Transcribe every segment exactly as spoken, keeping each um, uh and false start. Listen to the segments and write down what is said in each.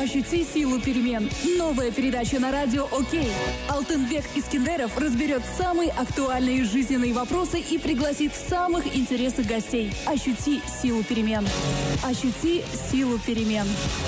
Ощути силу перемен. Новая передача на радио «Окей». Алтынбек Искендеров разберет самые актуальные жизненные вопросы и пригласит самых интересных гостей. Ощути силу перемен. Ощути силу перемен.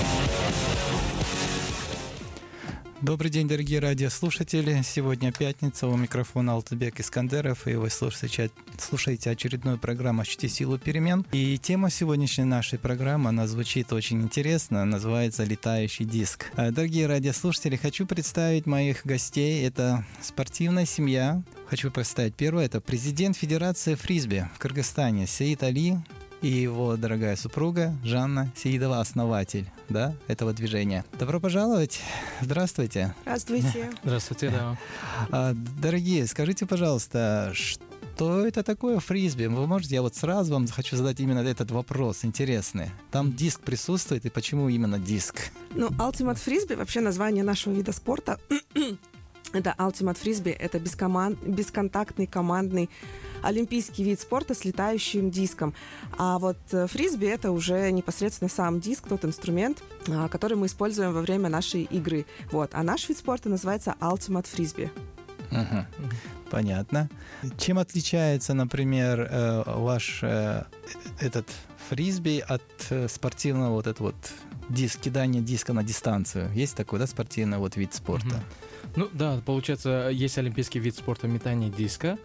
Добрый день, дорогие радиослушатели. Сегодня пятница, у микрофона Алтынбек Искендеров, и вы слушаете, слушаете очередную программу «Ощути силу перемен». И тема сегодняшней нашей программы, она звучит очень интересно, называется «Летающий диск». Дорогие радиослушатели, хочу представить моих гостей. Это спортивная семья. Хочу представить первое, это президент Федерации фрисби в Кыргызстане Саид Али и его дорогая супруга Жанна Саидова, основатель, да, этого движения. Добро пожаловать. Здравствуйте. Здравствуйте. Здравствуйте, да. Дорогие, скажите, пожалуйста, что это такое фрисби? Вы можете, я вот сразу вам хочу задать именно этот вопрос интересный. Там диск присутствует, и почему именно диск? Ну, Ultimate Frisbee, вообще название нашего вида спорта. Это Ultimate Frisbee, это бескоманд... бесконтактный командный олимпийский вид спорта с летающим диском. А вот фрисби — это уже непосредственно сам диск, тот инструмент, который мы используем во время нашей игры. Вот. А наш вид спорта называется Ultimate Frisbee. Угу. Понятно. Чем отличается, например, ваш этот фрисби от спортивного вот этого вот диск, кидания диска на дистанцию? Есть такой, да, спортивный вот вид спорта? Угу. Ну да, получается, есть олимпийский вид спорта метания диска.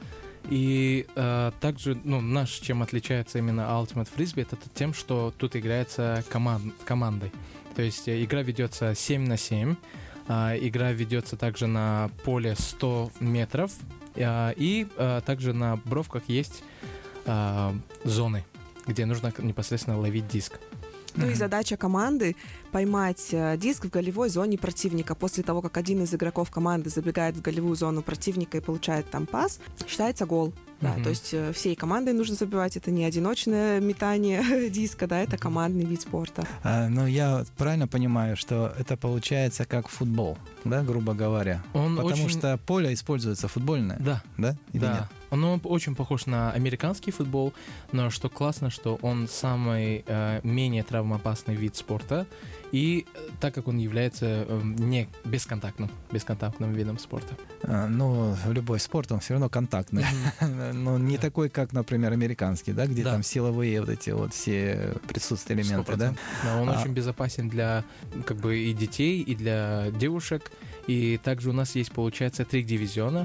И э, также, ну, наш, чем отличается именно Ultimate Frisbee, это тем, что тут играется команд, командой. То есть э, игра ведется семь на семь, э, игра ведется также на поле сто метров, э, и э, также на бровках есть э, зоны, где нужно непосредственно ловить диск. Ну и задача команды — поймать диск в голевой зоне противника. После того, как один из игроков команды забегает в голевую зону противника и получает там пас, считается гол. Да, mm-hmm. То есть всей командой нужно забивать. Это не одиночное метание диска, да, это командный вид спорта. А, ну, я правильно понимаю, что это получается как футбол, да, грубо говоря? Он Потому очень... что поле используется футбольное. Да. Да? Или да. нет? Он очень похож на американский футбол, но что классно, что он самый э, менее травмоопасный вид спорта, и так как он является э, не бесконтактным, бесконтактным видом спорта. А, ну, любой спорт, он все равно контактный. Mm-hmm. Но не yeah. такой, как, например, американский, да, где да. там силовые вот эти вот все присутствуют элементы, да? Да, он а... очень безопасен для как бы и детей, и для девушек. И также у нас есть, получается, три дивизиона.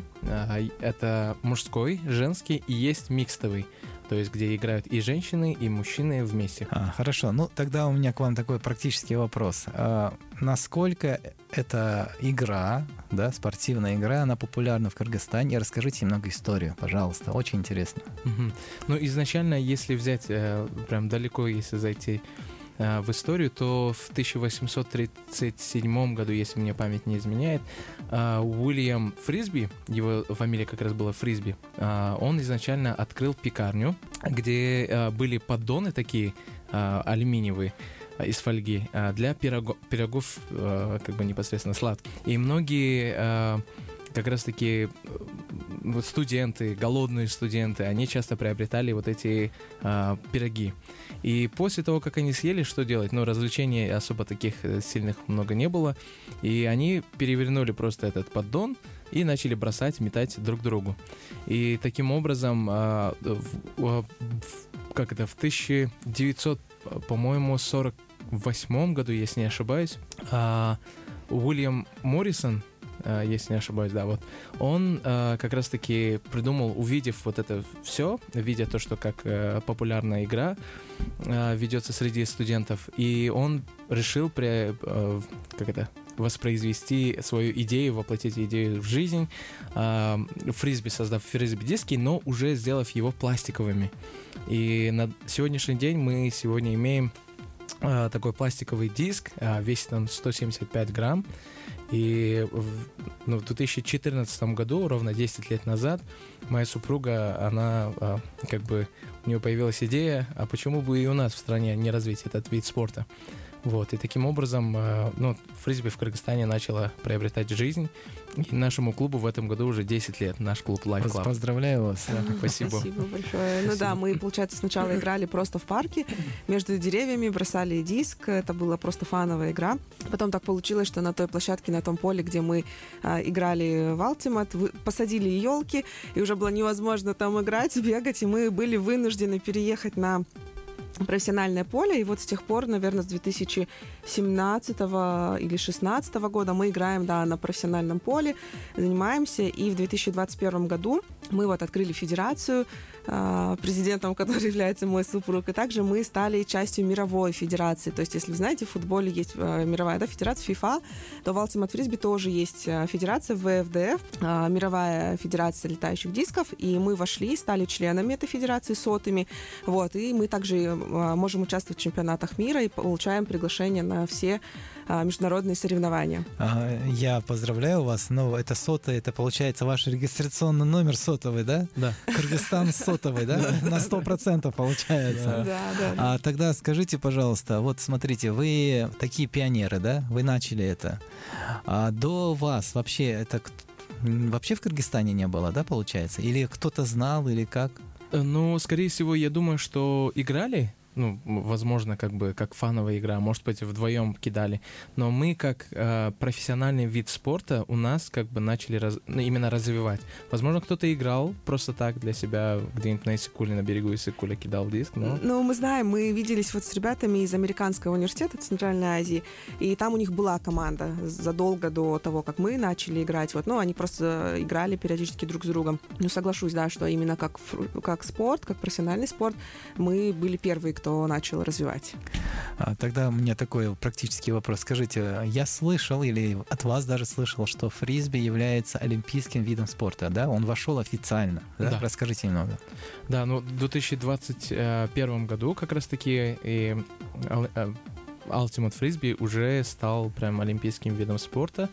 Это мужской, женский и есть микстовый. То есть, где играют и женщины, и мужчины вместе. А, хорошо. Ну, тогда у меня к вам такой практический вопрос. А, насколько эта игра, да, спортивная игра, она популярна в Кыргызстане? Расскажите немного историю, пожалуйста. Очень интересно. Угу. Ну, изначально, если взять, э, прям далеко, если зайти э, в историю, то в тысяча восемьсот тридцать седьмом году, если мне память не изменяет, э, Уильям Фрисби, его фамилия как раз была Фрисби, э, он изначально открыл пекарню, где э, были поддоны такие э, алюминиевые, из фольги для пирогов, пирогов как бы непосредственно сладких. И многие как раз-таки студенты, голодные студенты, они часто приобретали вот эти а, пироги. И после того, как они съели, что делать? Ну, развлечений особо таких сильных много не было. И они перевернули просто этот поддон и начали бросать, метать друг другу. И таким образом, а, в, в, как это, в тысяча девятьсот, по-моему, сорок восьмом году, если не ошибаюсь, а, Уильям Моррисон, если не ошибаюсь, да, вот, он э, как раз-таки придумал, увидев вот это все, видя то, что как э, популярная игра э, ведется среди студентов, и он решил при, э, как это, воспроизвести свою идею, воплотить идею в жизнь, э, фрисби, создав фрисби-диски, но уже сделав его пластиковыми. И на сегодняшний день мы сегодня имеем э, такой пластиковый диск, э, весит он сто семьдесят пять грамм, и в, ну, в две тысячи четырнадцатом году, ровно десять лет назад, моя супруга, она а, как бы, у нее появилась идея, а почему бы и у нас в стране не развить этот вид спорта. Вот, и таким образом, э, ну, фрисби в Кыргызстане начало приобретать жизнь, и нашему клубу в этом году уже десять лет, наш клуб Life Club. Поздравляю вас. Да, спасибо. Спасибо большое. Ну да, мы, получается, сначала играли просто в парке, между деревьями бросали диск, это была просто фановая игра. Потом так получилось, что на той площадке, на том поле, где мы а, играли в Ultimate, вы, посадили елки, и уже было невозможно там играть, бегать, и мы были вынуждены переехать на профессиональное поле, и вот с тех пор, наверное, с две тысячи семнадцатого или шестнадцатого года мы играем, да, на профессиональном поле, занимаемся, и в две тысячи двадцать первом году мы вот открыли федерацию, президентом которой является мой супруг, и также мы стали частью мировой федерации, то есть, если вы знаете, в футболе есть мировая, да, федерация FIFA, то в Ultimate Frisbee тоже есть федерация вэ эф дэ эф, мировая федерация летающих дисков, и мы вошли, стали членами этой федерации, сотыми, вот, и мы также можем участвовать в чемпионатах мира и получаем приглашение на все международные соревнования. Я поздравляю вас, но это сотый, это получается ваш регистрационный номер сотовый, да? Да. Кыргызстан сотовый, да? На сто процентов получается. Да, да. А тогда скажите, пожалуйста, вот смотрите, вы такие пионеры, да? Вы начали это. А до вас вообще это вообще в Кыргызстане не было, да, получается? Или кто-то знал, или как? Ну, скорее всего, я думаю, что играли, ну, возможно, как бы как фановая игра, может быть, вдвоем кидали, но мы как э, профессиональный вид спорта у нас как бы начали раз, ну, именно развивать. Возможно, кто-то играл просто так для себя где-нибудь на Иссыкуле, на берегу Иссыкуля кидал диск, но... Ну, мы знаем, мы виделись вот с ребятами из Американского университета Центральной Азии, и там у них была команда задолго до того, как мы начали играть, вот, ну, они просто играли периодически друг с другом. Ну, соглашусь, да, что именно как, как спорт, как профессиональный спорт, мы были первые, кто кто начал развивать. А, тогда у меня такой практический вопрос. Скажите, я слышал, или от вас даже слышал, что фрисби является олимпийским видом спорта, да? Он вошел официально, да? Да. Расскажите немного. Да, ну в две тысячи двадцать первом году как раз-таки и Ultimate Frisbee уже стал прям олимпийским видом спорта,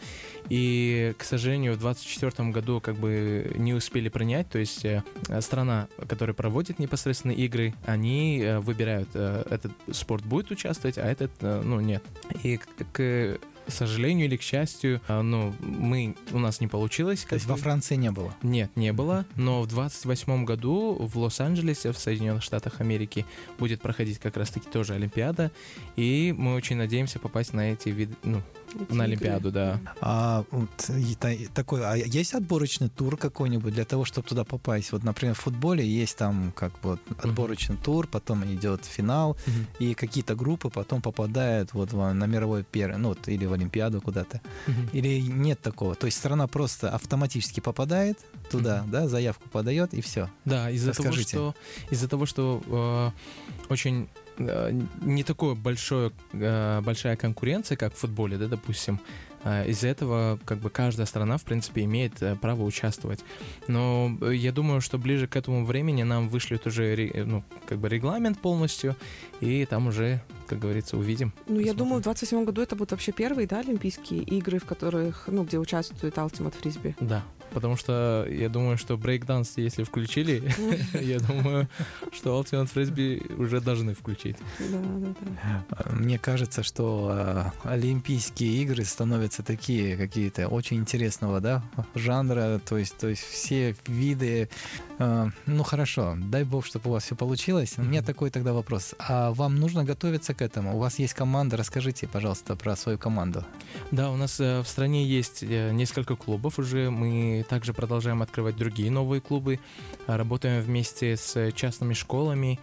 и, к сожалению, в двадцать четвёртом году как бы не успели принять, то есть страна, которая проводит непосредственно игры, они выбирают, этот спорт будет участвовать, а этот, ну, нет. И к К сожалению или к счастью, ну, мы, у нас не получилось. То есть во Франции не было? Нет, не было. Но в двадцать восьмом году в Лос-Анджелесе, в Соединенных Штатах Америки, будет проходить как раз-таки тоже Олимпиада. И мы очень надеемся попасть на эти виды, ну, эти на Олимпиаду, игры. Да. А, вот, такой, а есть отборочный тур какой-нибудь для того, чтобы туда попасть? Вот, например, в футболе есть там как вот отборочный uh-huh. тур, потом идет финал, uh-huh. и какие-то группы потом попадают вот на мировой первый, ну, вот, или в Олимпиаду куда-то. Uh-huh. Или нет такого? То есть страна просто автоматически попадает туда, uh-huh. да, заявку подает, и все. Да, из-за того, что, из-за того, что э, очень э, не такое большое, э, большая конкуренция, как в футболе, да, допустим, э, из-за этого как бы каждая страна, в принципе, имеет э, право участвовать. Но я думаю, что ближе к этому времени нам вышлют уже, ну, как бы регламент полностью, и там уже, как говорится, увидим. Ну, посмотрим. Я думаю, в двадцать восьмом году это будут вообще первые, да, Олимпийские игры, в которых, ну, где участвует Ultimate Frisbee. Да, потому что я думаю, что брейкданс, если включили, я думаю, что Ultimate Frisbee уже должны включить. Да, да, да. Мне кажется, что Олимпийские игры становятся такие какие-то очень интересного, да, жанра, то есть, то есть все виды. Ну, хорошо, дай бог, чтобы у вас все получилось. У меня такой тогда вопрос. А вам нужно готовиться к этому? У вас есть команда? Расскажите, пожалуйста, про свою команду. Да, у нас в стране есть несколько клубов уже. Мы также продолжаем открывать другие новые клубы. Работаем вместе с частными школами.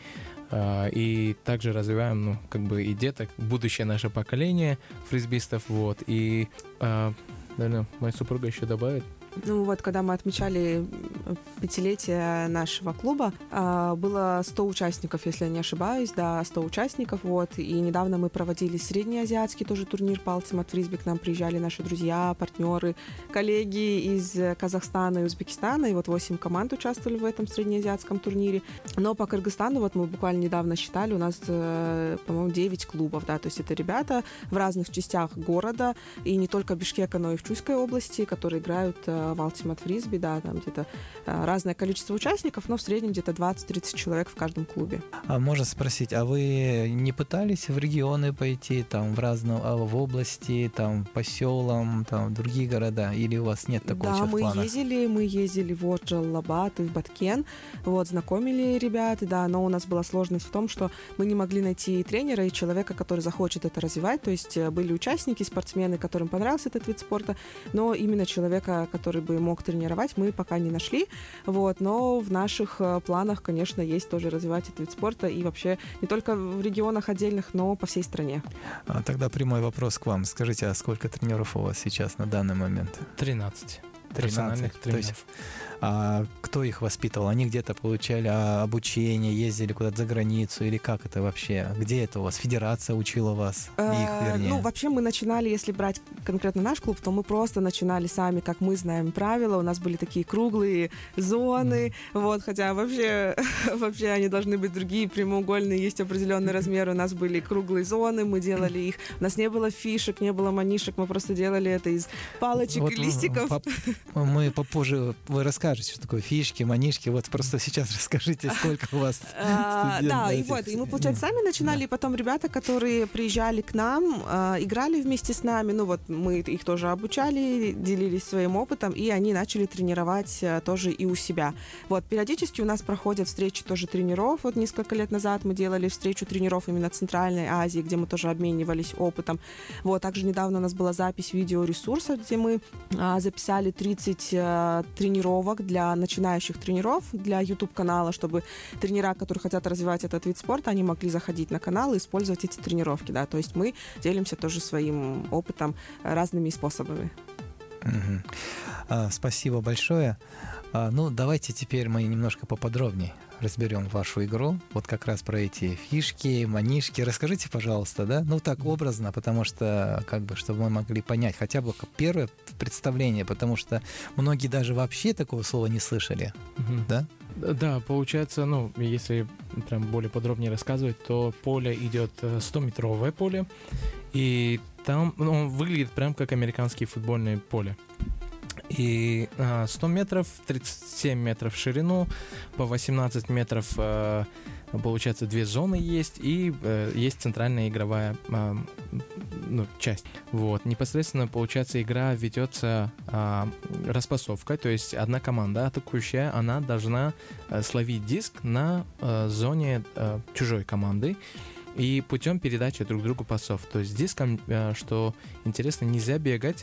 И также развиваем, ну, как бы и деток, будущее наше поколение фрисбистов. Вот. И, наверное, моя супруга еще добавит. Ну вот, когда мы отмечали пятилетие нашего клуба, было сто участников, если я не ошибаюсь, да, сто участников, вот, и недавно мы проводили среднеазиатский тоже турнир по Ultimate Frisbee, к нам приезжали наши друзья, партнеры, коллеги из Казахстана и Узбекистана, и вот восемь команд участвовали в этом среднеазиатском турнире, но по Кыргызстану, вот мы буквально недавно считали, у нас, по-моему, девять клубов, да, то есть это ребята в разных частях города, и не только Бишкека, но и в Чуйской области, которые играют в Ultimate Frisbee, да, там где-то разное количество участников, но в среднем где-то двадцать-тридцать человек в каждом клубе. А можно спросить, а вы не пытались в регионы пойти, там, в разные, в области, там, по селам, там, в другие города, или у вас нет такого Да, в мы планах? ездили, мы ездили в Джалабад и в Баткен, вот, знакомили ребят, да, но у нас была сложность в том, что мы не могли найти тренера и человека, который захочет это развивать, то есть были участники, спортсмены, которым понравился этот вид спорта, но именно человека, который бы мог тренировать, мы пока не нашли, вот, но в наших планах, конечно, есть тоже развивать этот вид спорта и вообще не только в регионах отдельных, но по всей стране. А, тогда прямой вопрос к вам. Скажите, а сколько тренеров у вас сейчас на данный момент? тринадцать. тринадцать. Профессиональных То есть, тренеров. а кто их воспитывал? Они где-то получали а, обучение, ездили куда-то за границу, или как это вообще? Где это у вас? Федерация учила вас? Их, вернее? Ну, вообще мы начинали, если брать конкретно наш клуб, то мы просто начинали сами, как мы знаем правила. У нас были такие круглые зоны, mm-hmm. вот, хотя вообще, вообще они должны быть другие, прямоугольные, есть определенный размер. У нас были круглые зоны, мы делали их. У нас не было фишек, не было манишек, мы просто делали это из палочек вот, и листиков. По- мы попозже, вы расскажете, что такое фишки, манишки. Вот просто сейчас расскажите, сколько у вас студентов. Да, и вот, и мы, получается, сами начинали, и потом ребята, которые приезжали к нам, играли вместе с нами, ну вот мы их тоже обучали, делились своим опытом, и они начали тренировать тоже и у себя. Вот, периодически у нас проходят встречи тоже тренеров. Вот несколько лет назад мы делали встречу тренеров именно Центральной Азии, где мы тоже обменивались опытом. Вот, также недавно у нас была запись видеоресурса, где мы а, записали тридцать а, тренировок для начинающих тренеров, для YouTube-канала, чтобы тренера, которые хотят развивать этот вид спорта, они могли заходить на канал и использовать эти тренировки, да, то есть мы делимся тоже своим опытом разными способами. Угу. А, спасибо большое. А, ну, давайте теперь мы немножко поподробнее разберем вашу игру. Вот как раз про эти фишки, манишки. Расскажите, пожалуйста, да? Ну, так образно, потому что, как бы, чтобы мы могли понять хотя бы первое представление, потому что многие даже вообще такого слова не слышали, угу. да? Да, получается, ну, если прям более подробнее рассказывать, то поле идет стометровое поле, и там ну, он выглядит прям как американское футбольное поле. И а, сто метров, тридцать семь метров в ширину, по восемнадцать метров, а, получается, две зоны есть, и а, есть центральная игровая а, ну, часть. Вот. Непосредственно, получается, игра ведется а, распасовкой, то есть одна команда атакующая, она должна а, словить диск на а, зоне а, чужой команды, и путем передачи друг другу пасов. То есть с диском, что интересно, нельзя бегать,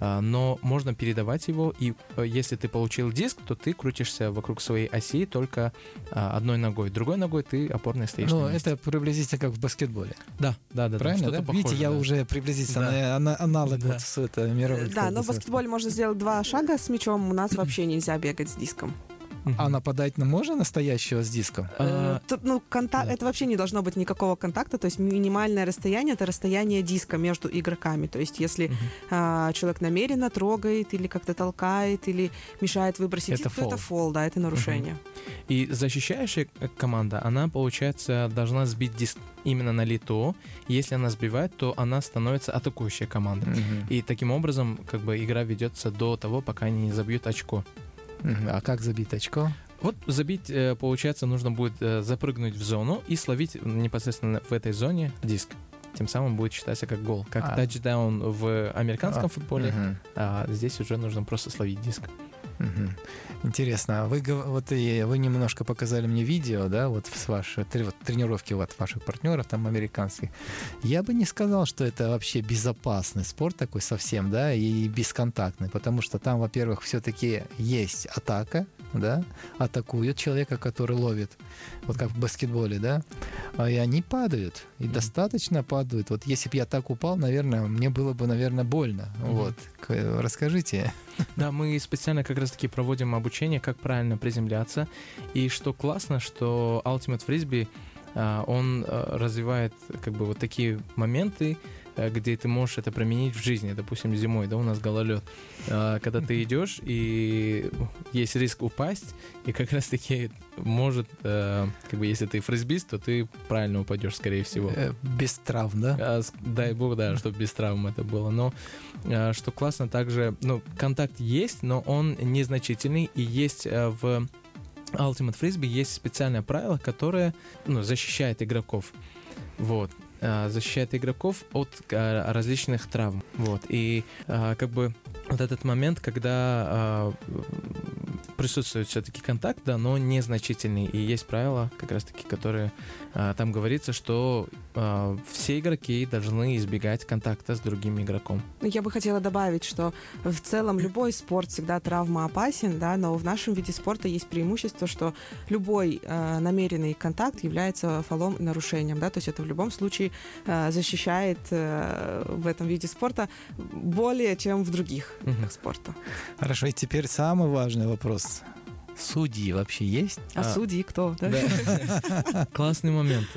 но можно передавать его, и если ты получил диск, то ты крутишься вокруг своей оси только одной ногой. Другой ногой ты опорно стоишь Ну, на месте. это приблизительно как в баскетболе. Да, да, да. Правильно, да? Похоже, Видите, я да. уже приблизительно Да. на аналог Да. вот с это, мировой. Да, но в баскетболе можно сделать два шага с мячом, у нас вообще нельзя бегать с диском. А нападать можно настоящего с диском? А, Тут, ну, контакт, да. это вообще не должно быть никакого контакта, то есть минимальное расстояние — это расстояние диска между игроками. То есть если Мгм. а, человек намеренно трогает или как-то толкает, или мешает выбросить Это диск, то это фол. фол, да, это нарушение. И защищающая команда, она, получается, должна сбить диск именно на лету. Если она сбивает, то она становится атакующей командой. Мгм. И таким образом, как бы, игра ведется до того, пока они не забьют очко. Мгм. А как забить очко? Вот забить, э, получается, нужно будет э, запрыгнуть в зону и словить непосредственно в этой зоне диск. Тем самым будет считаться как гол. Как А. тачдаун в американском А, футболе, Мгм. а здесь уже нужно просто словить диск. Мгм. Интересно, а вы, гов- вот и вы немножко показали мне видео, да, вот с вашей тре- вот, тренировки вот ваших партнеров там американских. Я бы не сказал, что это вообще безопасный спорт такой совсем, да, и бесконтактный, потому что там, во-первых, все-таки есть атака, да, атакуют человека, который ловит, вот как в баскетболе, да, а и они падают, и Мгм. достаточно падают. Вот если бы я так упал, наверное, мне было бы, наверное, больно. Мгм. Вот, К- расскажите. Да, мы специально как раз-таки проводим обучение, как правильно приземляться. И что классно, что Ultimate Frisbee, а, он а, развивает как бы вот такие моменты, где ты можешь это применить в жизни. Допустим, зимой, да, у нас гололед. Когда ты идешь, и есть риск упасть, и как раз-таки может, как бы, если ты фрисбист, то ты правильно упадешь, скорее всего. Без травм, да? Дай бог, да, чтобы без травм это было. Но что классно также, ну, контакт есть, но он незначительный, и есть в Ultimate Frisbee есть специальное правило, которое, ну, защищает игроков. Вот. Защищает игроков от различных травм. Вот. И как бы вот этот момент, когда присутствует все-таки контакт, да, но незначительный. И есть правила, как раз-таки, которые там говорится, что все игроки должны избегать контакта с другим игроком. Я бы хотела добавить, что в целом любой спорт всегда травмоопасен, да, но в нашем виде спорта есть преимущество, что любой э, намеренный контакт является фолом и нарушением, да, то есть это в любом случае э, защищает э, в этом виде спорта более, чем в других видах спорта. Хорошо, и теперь самый важный вопрос. Судьи вообще есть? А, а судьи кто? Да? Да. Классный момент.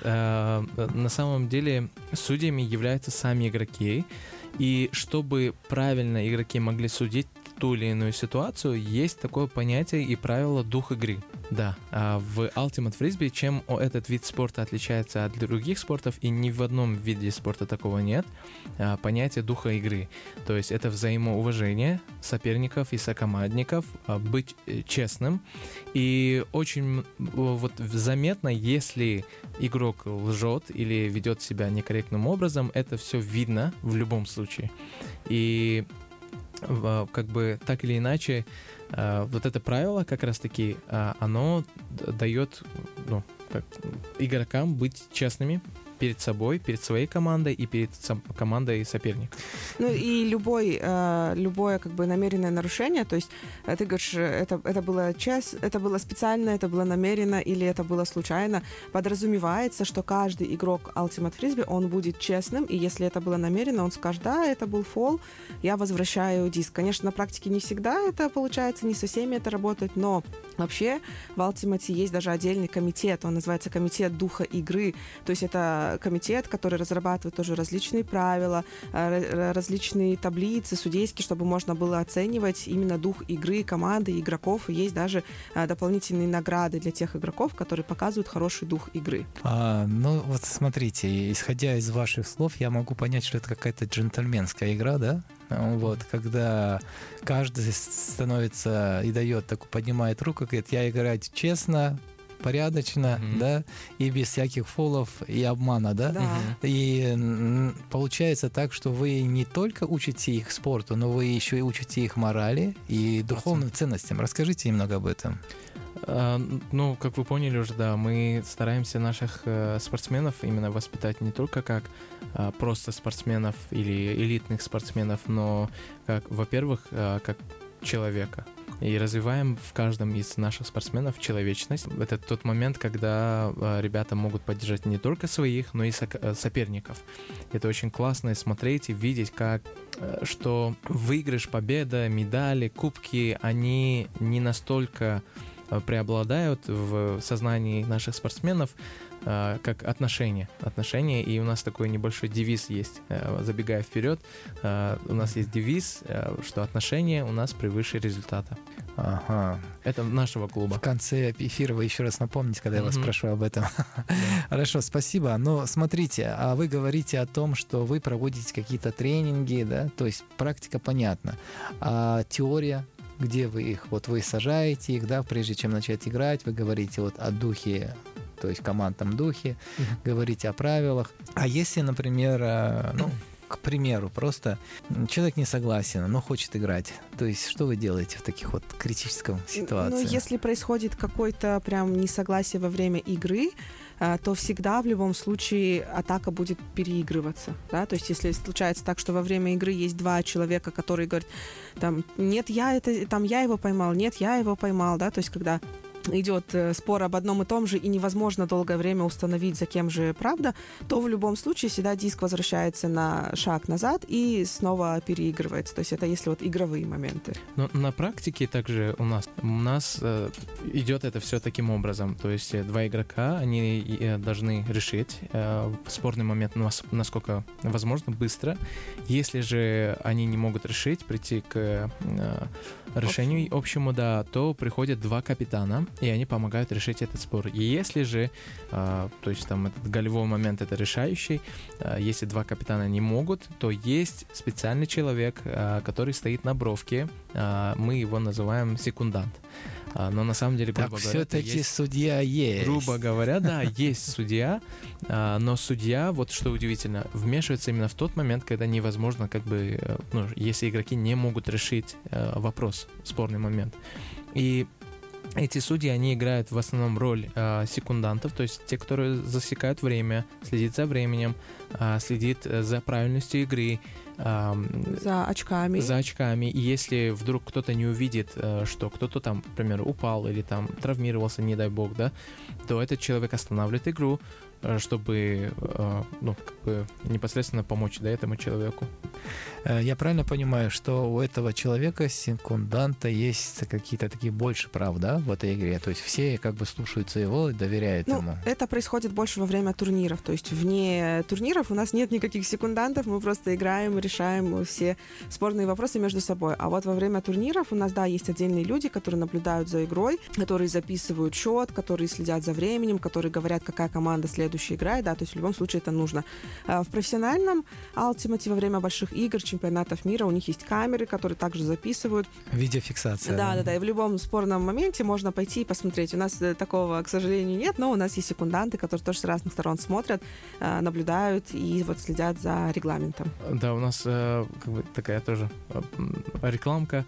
На самом деле судьями являются сами игроки. И чтобы правильно игроки могли судить ту или иную ситуацию, есть такое понятие и правило дух игры. Да, в Ultimate Frisbee, чем этот вид спорта отличается от других спортов, и ни в одном виде спорта такого нет, понятие духа игры. То есть это взаимоуважение соперников и сокомандников, быть честным. И очень вот заметно, если игрок лжет или ведет себя некорректным образом, это все видно в любом случае. И как бы так или иначе, вот это правило как раз-таки, оно дает, ну, как, игрокам быть честными перед собой, перед своей командой и перед командой соперника. Ну и любой, э, любое как бы намеренное нарушение, то есть ты говоришь, это, это было чест, это было специально, это было намеренно или это было случайно, подразумевается, что каждый игрок Ultimate Frisbee, он будет честным, и если это было намеренно, он скажет, да, это был фол, я возвращаю диск. Конечно, на практике не всегда это получается, не со всеми это работает, но вообще в Ultimate есть даже отдельный комитет, он называется комитет духа игры, то есть это комитет, который разрабатывает тоже различные правила, различные таблицы судейские, чтобы можно было оценивать именно дух игры команды, игроков. И есть даже дополнительные награды для тех игроков, которые показывают хороший дух игры. А, ну вот смотрите, исходя из ваших слов, я могу понять, что это какая-то джентльменская игра, да? Вот, когда каждый становится и дает, так поднимает руку, говорит, я играю честно, порядочно, mm-hmm. да, и без всяких фолов и обмана, да? Да. И м, получается так, что вы не только учите их спорту, но вы еще и учите их морали и духовным ценностям. Расскажите немного об этом. А, ну, как вы поняли уже, да, мы стараемся наших э, спортсменов именно воспитать не только как э, просто спортсменов или элитных спортсменов, но как, во-первых, э, как человека. И развиваем в каждом из наших спортсменов человечность. Это тот момент, когда э, ребята могут поддержать не только своих, но и со- соперников. Это очень классно смотреть и видеть, как, э, что выигрыш, победа, медали, кубки, они не настолько э, преобладают в сознании наших спортсменов, э, как отношения. Отношения, и у нас такой небольшой девиз есть. Э, забегая вперед, э, у нас есть девиз, э, что отношения у нас превыше результата. Ага. Это нашего клуба. В конце эфира вы еще раз напомните, когда я вас Mm-hmm. спрошу об этом. Хорошо, спасибо. Но смотрите, а вы говорите о том, что вы проводите какие-то тренинги, да, то есть практика понятна. А теория, где вы их, вот вы сажаете их, да, прежде чем начать играть, вы говорите вот о духе, то есть командном духе, Mm-hmm. говорите о правилах. А если, например, ну, к примеру, просто человек не согласен, но хочет играть. То есть что вы делаете в таких вот критическом ситуации? Ну, если происходит какое-то прям несогласие во время игры, то всегда в любом случае атака будет переигрываться. Да? То есть если случается так, что во время игры есть два человека, которые говорят, там, нет, я это, там, я его поймал, нет, я его поймал, да, то есть когда идет спор об одном и том же, и невозможно долгое время установить, за кем же правда, то в любом случае всегда диск возвращается на шаг назад и снова переигрывается. То есть это если вот игровые моменты. Но на практике также у нас, у нас э, идет это все таким образом. То есть э, два игрока, они э, должны решить э, спорный момент, насколько возможно, быстро. Если же они не могут решить, прийти к э, решению общему, да, то приходят два капитана, и они помогают решить этот спор. И если же, э, то есть там этот голевой момент, это решающий, э, если два капитана не могут, то есть специальный человек, э, который стоит на бровке, э, мы его называем секундант. Э, но на самом деле, грубо так говоря, все-таки есть, судья есть. Грубо говоря, да, есть судья, э, но судья, вот что удивительно, вмешивается именно в тот момент, когда невозможно, как бы, э, ну, если игроки не могут решить э, вопрос, спорный момент. И эти судьи, они играют в основном роль э, секундантов, то есть те, которые засекают время, следят за временем, э, следят за правильностью игры, э, за очками. За очками. И если вдруг кто-то не увидит, э, что кто-то там, например, упал или там травмировался, не дай бог, да, то этот человек останавливает игру, чтобы э, ну, как бы непосредственно помочь, да, этому человеку. Я правильно понимаю, что у этого человека, секунданта, есть какие-то такие больше прав, да, в этой игре? То есть все как бы слушаются его и доверяют ну, ему? Это происходит больше во время турниров. То есть вне турниров у нас нет никаких секундантов, мы просто играем, решаем все спорные вопросы между собой. А вот во время турниров у нас, да, есть отдельные люди, которые наблюдают за игрой, которые записывают счет, которые следят за временем, которые говорят, какая команда следующая играет, да, то есть в любом случае это нужно. В профессиональном Ultimate во время больших игр, чемпионатов мира, у них есть камеры, которые также записывают. Видеофиксация. Да, да, да. И в любом спорном моменте можно пойти и посмотреть. У нас такого, к сожалению, нет, но у нас есть секунданты, которые тоже с разных сторон смотрят, наблюдают и вот следят за регламентом. Да, у нас как бы такая тоже рекламка.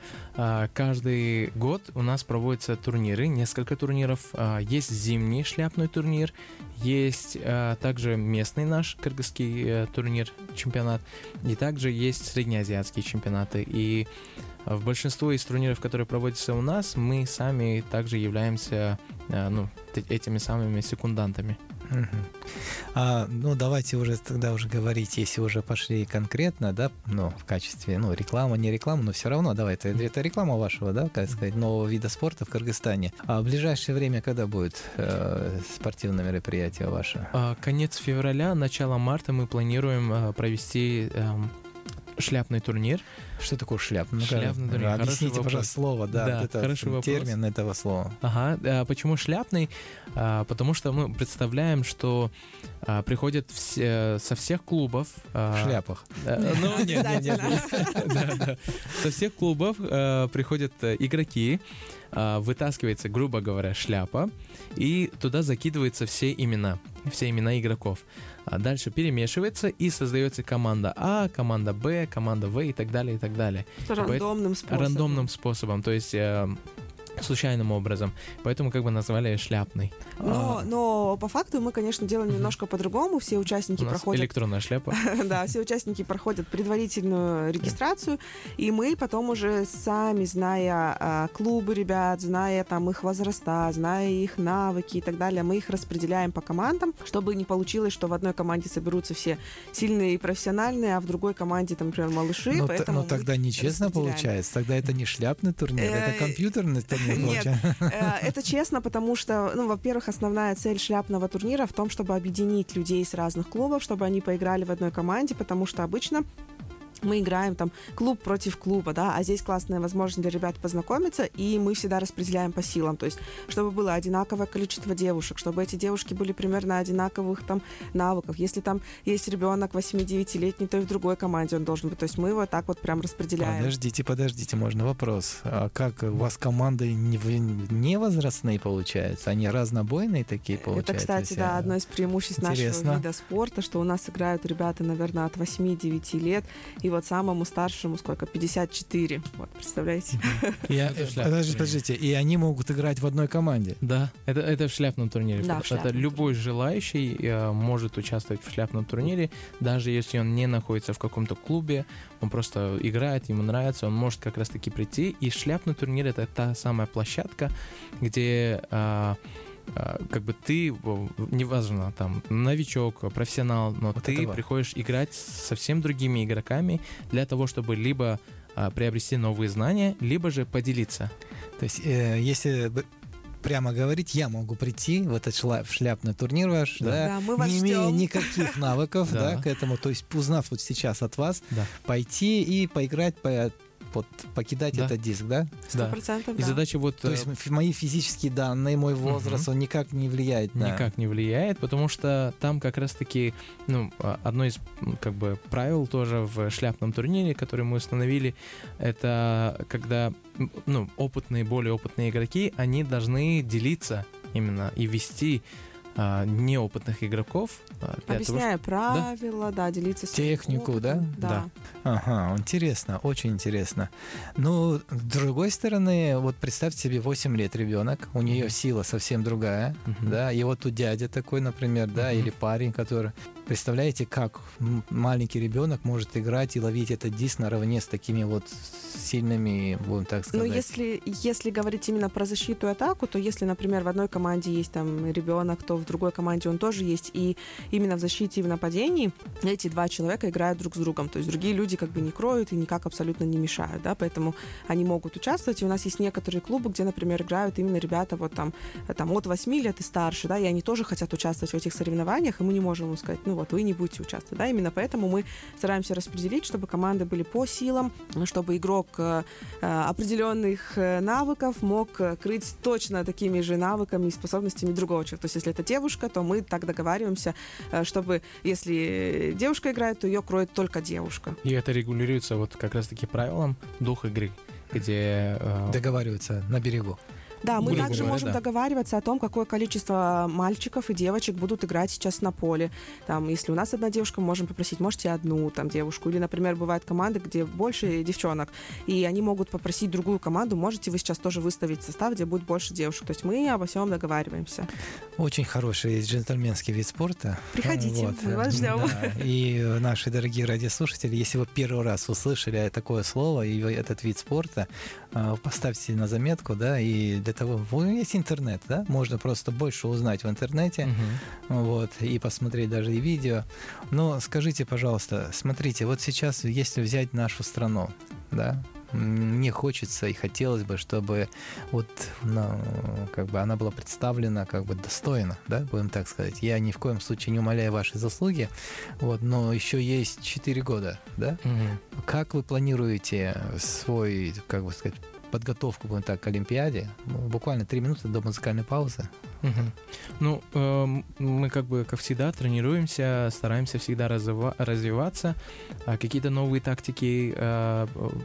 Каждый год у нас проводятся турниры, несколько турниров. Есть зимний шляпный турнир, есть также местный наш кыргызский турнир, чемпионат, и также есть среднеазиатские чемпионаты. И в большинстве из турниров, которые проводятся у нас, мы сами также являемся ну, этими самыми секундантами. Uh-huh. А, ну, давайте уже тогда уже говорить, если уже пошли конкретно, да, ну, в качестве, ну, реклама, не реклама, но все равно, давай, это, это реклама вашего, да, как сказать, нового вида спорта в Кыргызстане. А в ближайшее время когда будет э, спортивное мероприятие ваше? А, конец февраля, начало марта мы планируем э, провести э, шляпный турнир. Что такое шляпный? Ну, шляпный турнир. Объясните, пожалуйста, слово, да, да, вот это термин этого слова. Ага, а почему шляпный? А, потому что мы представляем, что а, приходят все, со всех клубов. А, в шляпах. А, ну, нет, нет, нет. Со всех клубов а, приходят игроки, а, вытаскивается, грубо говоря, шляпа, и туда закидываются все имена, все имена игроков. А дальше перемешивается и создается команда А, команда Б, команда В и так далее, и так далее. Рандомным способом. Рандомным способом, то есть э, случайным образом. Поэтому как бы назвали шляпный. Но, а, но по факту мы, конечно, делаем немножко по-другому. Все участники у нас проходят... электронная шляпа. Да, все участники проходят предварительную регистрацию, и мы потом уже сами, зная а, клубы ребят, зная там их возраста, зная их навыки и так далее, мы их распределяем по командам, чтобы не получилось, что в одной команде соберутся все сильные и профессиональные, а в другой команде, там, например, малыши. Но, поэтому т- но тогда нечестно получается. Тогда это не шляпный турнир, это компьютерный турнир. Нет, это честно, потому что, ну, во-первых, основная цель шляпного турнира в том, чтобы объединить людей с разных клубов, чтобы они поиграли в одной команде, потому что обычно мы играем там клуб против клуба, да, а здесь классная возможность для ребят познакомиться, и мы всегда распределяем по силам, то есть чтобы было одинаковое количество девушек, чтобы эти девушки были примерно одинаковых там навыков. Если там есть ребенок восемь-девятилетний, то и в другой команде он должен быть, то есть мы его так вот прям распределяем. Подождите, подождите, можно вопрос. А как у вас команды не, не возрастные, получается? Они разнобойные такие, получается? Это, кстати, да, одно из преимуществ Интересно. нашего вида спорта, что у нас играют ребята, наверное, от восьми-девяти лет, и вот самому старшему сколько? пятьдесят четыре. Вот, представляете? И, подождите, подождите, и они могут играть в одной команде? Да, это, это в шляпном турнире. Да, в шляпном это любой желающий э, может участвовать в шляпном турнире, даже если он не находится в каком-то клубе, он просто играет, ему нравится, он может как раз-таки прийти. И шляпный турнир — это та самая площадка, где э, э, как бы ты, неважно, там, новичок, профессионал, но вот ты приходишь играть с совсем другими игроками для того, чтобы либо э, приобрести новые знания, либо же поделиться. То есть, э, если прямо говорить, я могу прийти в этот шля- в шляпный турнир ваш, да, да, мы вас не ждем. имея никаких навыков, да, к этому, то есть, узнав вот сейчас от вас, пойти и поиграть, по вот, покидать да. этот диск, да? Сто процентов, да. И да. задача вот... То есть мои физические данные, мой возраст, угу. он никак не влияет на... Никак не влияет, потому что там как раз-таки, ну, одно из, как бы, правил тоже в шляпном турнире, который мы установили, это когда, ну, опытные, более опытные игроки, они должны делиться именно и вести а, неопытных игроков. Объясняя того, правила, да? да, делиться с технику, да? да? Да. Ага, интересно, очень интересно. Но с другой стороны, вот представьте себе восемь лет ребенок, у нее сила совсем другая, uh-huh. да, и вот тут дядя такой, например, да, uh-huh. или парень, который... Представляете, как маленький ребенок может играть и ловить этот диск наравне с такими вот сильными, будем так сказать. Ну, если, если говорить именно про защиту и атаку, то если, например, в одной команде есть там ребенок, то в другой команде он тоже есть. И именно в защите и в нападении эти два человека играют друг с другом. То есть другие люди как бы не кроют и никак абсолютно не мешают, да, поэтому они могут участвовать. И у нас есть некоторые клубы, где, например, играют именно ребята вот там, там от восьми лет и старше, да, и они тоже хотят участвовать в этих соревнованиях, и мы не можем им сказать, ну вот, вы не будете участвовать, да, именно поэтому мы стараемся распределить, чтобы команды были по силам, чтобы игрок э, определенных навыков мог крыть точно такими же навыками и способностями другого человека. То есть, если это девушка, то мы так договариваемся, чтобы, если девушка играет, то ее кроет только девушка. И это регулируется вот как раз-таки правилом дух игры, где... Э... Договариваются на берегу. Да, мы Грубо также говоря, можем да. договариваться о том, какое количество мальчиков и девочек будут играть сейчас на поле. Там, если у нас одна девушка, мы можем попросить, можете одну там девушку. Или, например, бывают команды, где больше девчонок, и они могут попросить другую команду, можете вы сейчас тоже выставить состав, где будет больше девушек. То есть мы обо всем договариваемся. Очень хороший джентльменский вид спорта. Приходите, вот. мы вас ждем. Да. И наши дорогие радиослушатели, если вы первый раз услышали такое слово и этот вид спорта, поставьте на заметку, да, и для того, есть интернет, да, можно просто больше узнать в интернете, uh-huh. вот, и посмотреть даже и видео. Но скажите, пожалуйста, смотрите, вот сейчас, если взять нашу страну, да, мне хочется и хотелось бы, чтобы вот, ну, как бы она была представлена как бы достойно, да, будем так сказать. Я ни в коем случае не умаляю ваши заслуги, вот, но еще есть четыре года, да. Угу. Как вы планируете свой, как бы сказать, подготовку, будем так, к Олимпиаде? Ну, буквально три минуты до музыкальной паузы. Угу. Ну, э, мы как бы, как всегда, тренируемся, стараемся всегда развива- развиваться. А какие-то новые тактики, э,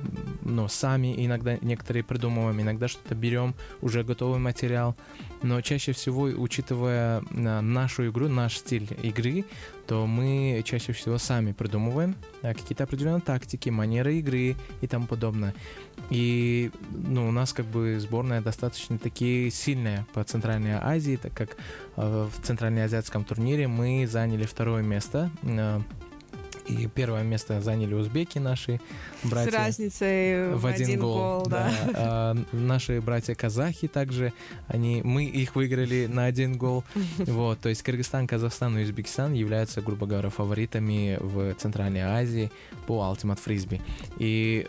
ну, сами иногда некоторые придумываем, иногда что-то берем, уже готовый материал. Но чаще всего, учитывая нашу игру, наш стиль игры, то мы чаще всего сами придумываем какие-то определенные тактики, манеры игры и тому подобное. И, ну, у нас как бы сборная достаточно таки сильная по Центральной Азии, так как э, в Центральноазиатском турнире мы заняли второе место. Э, и первое место заняли узбеки, наши братья. С разницей в, в один, один гол, гол да. да. А, наши братья-казахи также, они, мы их выиграли на один гол. Вот, то есть Кыргызстан, Казахстан и Узбекистан являются, грубо говоря, фаворитами в Центральной Азии по Ultimate Frisbee. И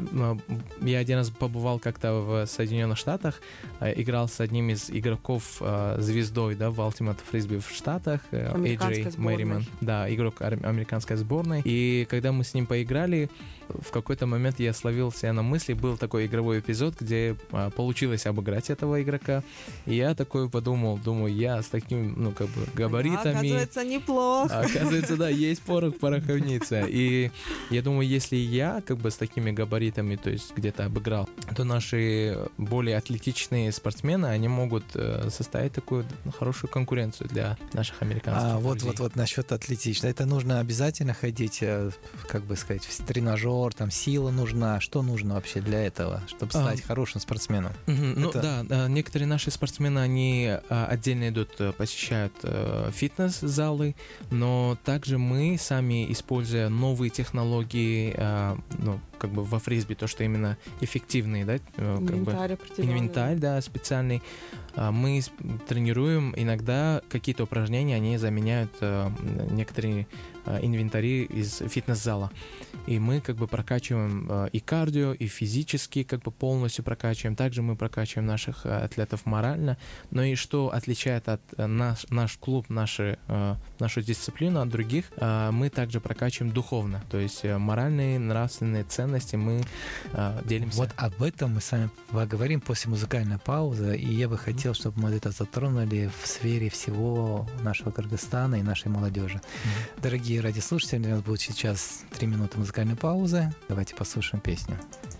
я один раз побывал как-то в Соединенных Штатах, играл с одним из игроков звездой, да, в Ultimate Frisbee в Штатах, эй джей Мэриман, да, игрок американской сборной. И когда мы с ним поиграли, в какой-то момент я словил себя на мысли, был такой игровой эпизод, где а, получилось обыграть этого игрока, и я такой подумал, думаю, я с такими, ну, как бы, габаритами... А, оказывается, неплохо. Оказывается, да, есть порох в пороховнице. И я думаю, если я, как бы, с такими габаритами габаритами, то есть где-то обыграл, то наши более атлетичные спортсмены, они могут э, составить такую хорошую конкуренцию для наших американских А вот, друзей. вот, вот насчет атлетично. Это нужно обязательно ходить, э, как бы сказать, в тренажер, там сила нужна. Что нужно вообще для этого, чтобы стать А, хорошим спортсменом? Мгм. Ну Это- да, да, некоторые наши спортсмены, они а, отдельно идут, э, посещают э, фитнес-залы, но также мы сами, используя новые технологии, а, ну, как бы во фрисби, то, что именно эффективные, да, э, как бы Инвентарь определенный. инвентарь, да, специальный, а, мы с- тренируем, иногда какие-то упражнения, они заменяют э, некоторые э, инвентари из фитнес-зала. И мы как бы прокачиваем э, и кардио, и физически как бы полностью прокачиваем. Также мы прокачиваем наших э, атлетов морально. Но и что отличает от э, наш, наш клуб, наши, э, нашу дисциплину от других, э, мы также прокачиваем духовно. То есть э, моральные, нравственные ценности мы э, делимся. Вот об этом мы с вами поговорим после музыкальной паузы, и я бы хотел, чтобы мы это затронули в сфере всего нашего Кыргызстана и нашей молодежи. Дорогие радиослушатели, у нас будет сейчас три минуты музыкальной паузы. Давайте послушаем песню.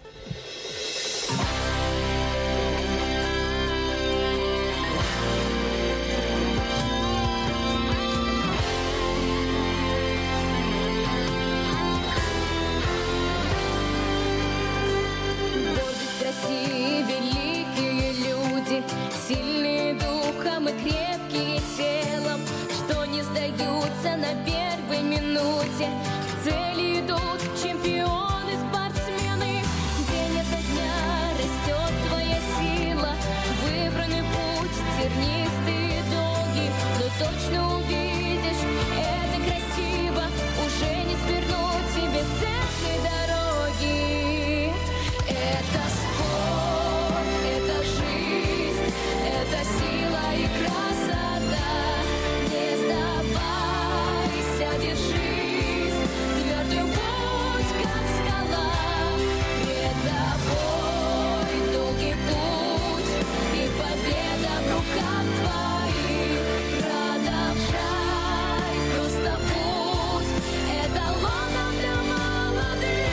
Гордость России, великие люди, сильные духом и крепкие телом, что не сдаются на первой минуте, к цели идут чемпионы, спортсмены. День ото дня растет твоя сила, выбранный путь тернистый и долгий, но точно увидишь, это красиво, уже не свернуть тебе с этой дороги. Это спорт, это жизнь, это сила и красота. Не сдавайся, держись, твердый путь, как скала. Пред тобой долгий путь, и победа в руках твоих. Продолжай, просто путь, это лоно для молодых.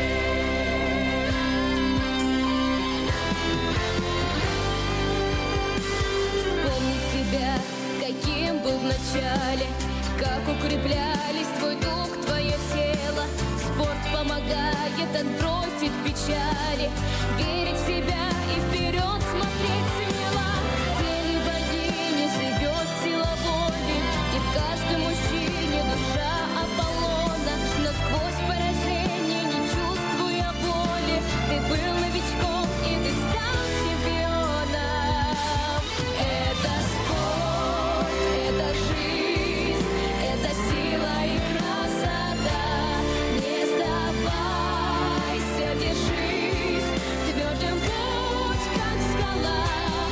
Вспомни себя, каким был в начале, как укреплялись твой дух, твое тело. Спорт помогает отбросить печали, верить в себя и вперед смотреть смело. В теле богини живет сила воли, и в каждом мужчине душа Аполлона. Но сквозь поражение, не чувствуя боли, ты был новичком, и ты стал чемпионом. Это спорт, это жизнь, это сила и красота. Не сдавайся, держись, твердым путь, как скала.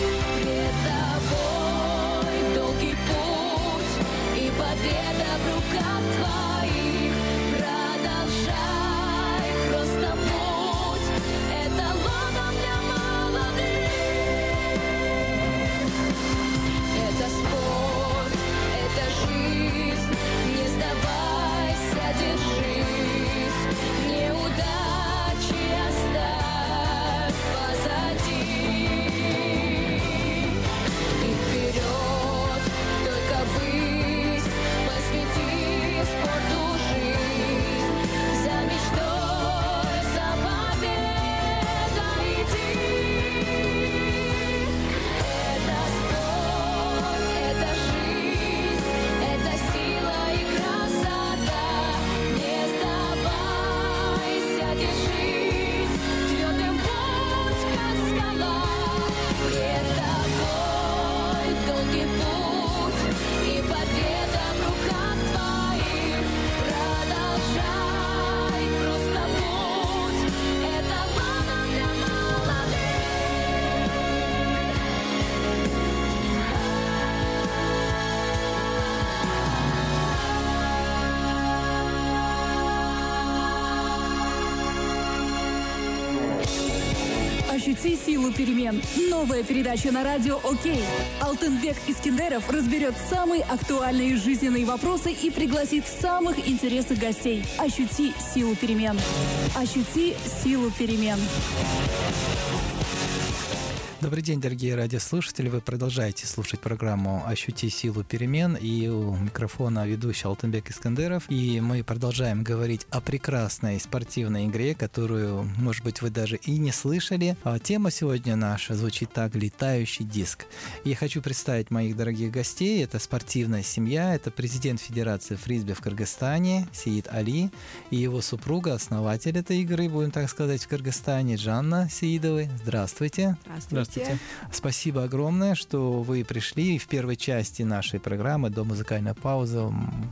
Ощути силу перемен. Новая передача на радио «Окей». Алтынбек Искендеров разберет самые актуальные жизненные вопросы и пригласит самых интересных гостей. Ощути силу перемен. Ощути силу перемен. Добрый день, дорогие радиослушатели. Вы продолжаете слушать программу «Ощути силу перемен». И у микрофона ведущий Алтынбек Искендеров. И мы продолжаем говорить о прекрасной спортивной игре, которую, может быть, вы даже и не слышали. А тема сегодня наша звучит так: «Летающий диск». И я хочу представить моих дорогих гостей. Это спортивная семья. Это президент Федерации фрисби в Кыргызстане Сеид Али и его супруга, основатель этой игры, будем так сказать, в Кыргызстане, Жанна Сеидовой. Здравствуйте. Здравствуйте. Здравствуйте. Спасибо огромное, что вы пришли. В первой части нашей программы «До музыкальной паузы»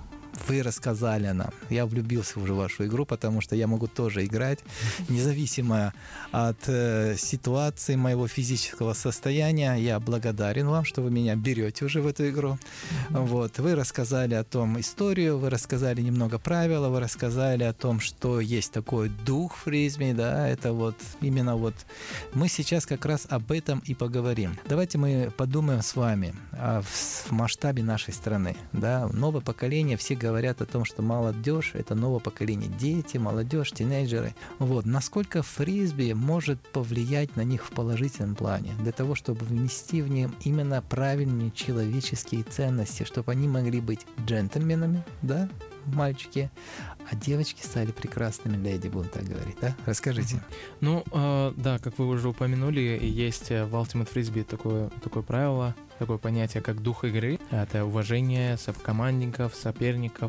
вы рассказали нам. Я влюбился уже в вашу игру, потому что я могу тоже играть, независимо от э, ситуации моего физического состояния. Я благодарен вам, что вы меня берете уже в эту игру. Вот. Вы рассказали о том историю, вы рассказали немного правил, вы рассказали о том, что есть такой дух фрисби, да, это вот именно вот мы сейчас как раз об этом и поговорим. Давайте мы подумаем с вами о, в масштабе нашей страны, да, новое поколение, все говорят о том, что молодежь — это новое поколение, дети, молодежь, тинейджеры. Вот. Насколько фрисби может повлиять на них в положительном плане, для того, чтобы внести в них именно правильные человеческие ценности, чтобы они могли быть джентльменами, да, мальчики, а девочки стали прекрасными леди, будем так говорить, да? Расскажите. Ну, э, да, как вы уже упомянули, есть в Ultimate Frisbee такое, такое правило, такое понятие, как дух игры. Это уважение сокомандников, соперников.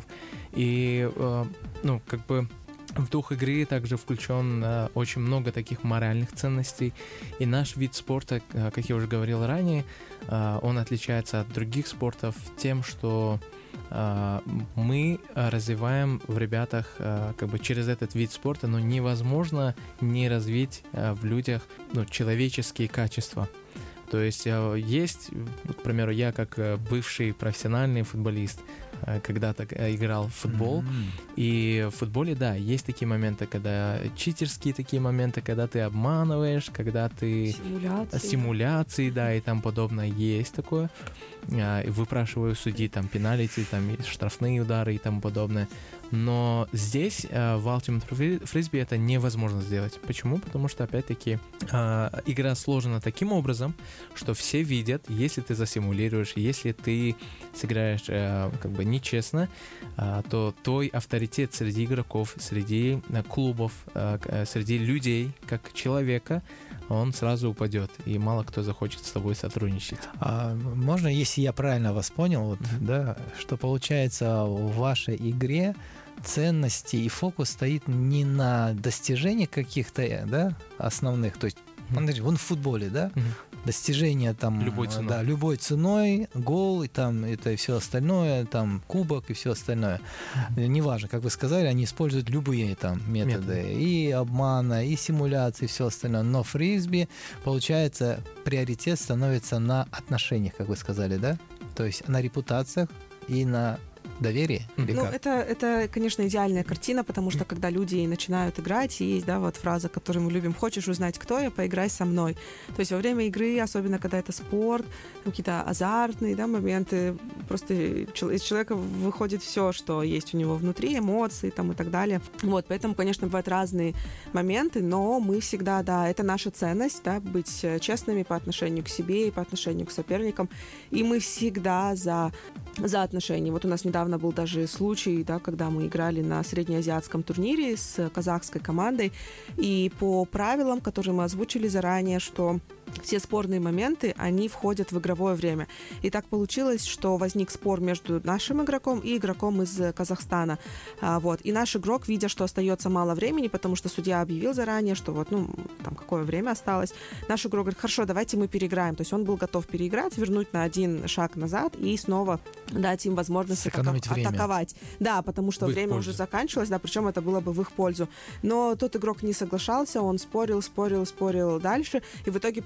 И, э, ну, как бы в дух игры также включен э, очень много таких моральных ценностей. И наш вид спорта, э, как я уже говорил ранее, э, он отличается от других спортов тем, что Uh, мы развиваем в ребятах uh, как бы через этот вид спорта, но невозможно не развить uh, в людях ну, человеческие качества. То есть uh, есть, к примеру, я как uh, бывший профессиональный футболист uh, когда-то uh, играл в футбол, mm-hmm. и в футболе, да, есть такие моменты, когда читерские такие моменты, когда ты обманываешь, когда ты... Симуляции. Симуляции, да, и там подобное есть такое. Выпрашиваю судьи там пеналити, там штрафные удары и тому подобное. Но здесь в Ultimate Frisbee это невозможно сделать. Почему? Потому что, опять-таки, игра сложена таким образом, что все видят, если ты засимулируешь, если ты сыграешь как бы нечестно, то твой авторитет среди игроков, среди клубов, среди людей, как человека, он сразу упадет, и мало кто захочет с тобой сотрудничать. А можно, если я правильно вас понял, вот, mm-hmm. да, что получается в вашей игре ценности и фокус стоит не на достижении каких-то, да, основных, то есть mm-hmm. вон в футболе, да, mm-hmm. достижения там любой ценой, да, любой ценой, гол и там это и все остальное, там кубок и все остальное. Mm-hmm. Неважно, как вы сказали, они используют любые там методы, методы. И обмана, и симуляции, и все остальное. Но в фрисби, получается, приоритет становится на отношениях, как вы сказали, да? То есть на репутациях и на доверие? Или ну, как? это, это, конечно, идеальная картина, потому что когда люди начинают играть, и есть, да, вот фраза, которую мы любим: «Хочешь узнать, кто я? Поиграй со мной». То есть во время игры, особенно когда это спорт, какие-то азартные, да, моменты, просто из человека выходит все, что есть у него внутри, эмоции там и так далее. Вот, поэтому, конечно, бывают разные моменты, но мы всегда, да, это наша ценность, да, быть честными по отношению к себе и по отношению к соперникам, и мы всегда за, за отношения. Вот у нас недавно был даже случай, да, когда мы играли на среднеазиатском турнире с казахской командой, и по правилам, которые мы озвучили заранее, что все спорные моменты, они входят в игровое время. И так получилось, что возник спор между нашим игроком и игроком из Казахстана. А, вот. И наш игрок, видя, что остается мало времени, потому что судья объявил заранее, что вот, ну, там какое время осталось, наш игрок говорит: хорошо, давайте мы переиграем. То есть он был готов переиграть, вернуть на один шаг назад и снова дать им возможность атака- атаковать. Да, потому что в время уже заканчивалось, да, причем это было бы в их пользу. Но тот игрок не соглашался, он спорил, спорил, спорил дальше, и в итоге получилось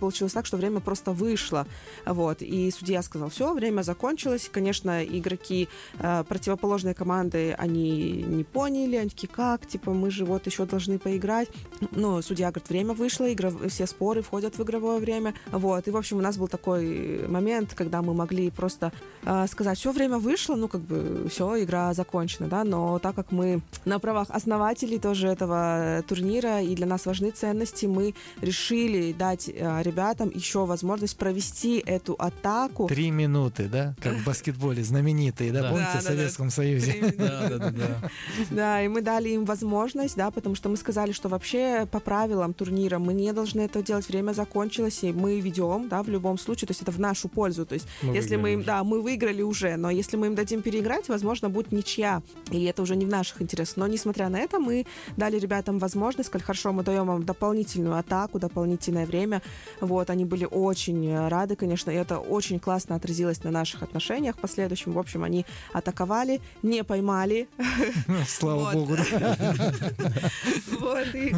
получилось так, что время просто вышло. Вот. И судья сказал, все, время закончилось. Конечно, игроки э, противоположной команды, они не поняли, они такие, как, типа, мы же вот еще должны поиграть. Ну, судья говорит, время вышло, игра, все споры входят в игровое время. Вот. И, в общем, у нас был такой момент, когда мы могли просто э, сказать, все, время вышло, ну, как бы, все, игра закончена, да, но так как мы на правах основателей тоже этого турнира, и для нас важны ценности, мы решили дать э, ребятам еще возможность провести эту атаку. Три минуты, да? Как в баскетболе, знаменитые, да? Да. Помните, Да, в да, Советском да. Союзе? Да, да, да, да. Да, и мы дали им возможность, да, потому что мы сказали, что вообще по правилам турнира мы не должны это делать, время закончилось, и мы ведем, да, в любом случае, то есть это в нашу пользу, то есть Мы если мы им, выиграли да, мы выиграли уже, но если мы им дадим переиграть, возможно, будет ничья, и это уже не в наших интересах, но несмотря на это, мы дали ребятам возможность, сказали, хорошо, мы даем вам дополнительную атаку, дополнительное время, вот, они были очень рады, конечно, и это очень классно отразилось на наших отношениях в последующем, в общем, они атаковали, не поймали. Слава богу. Вот, и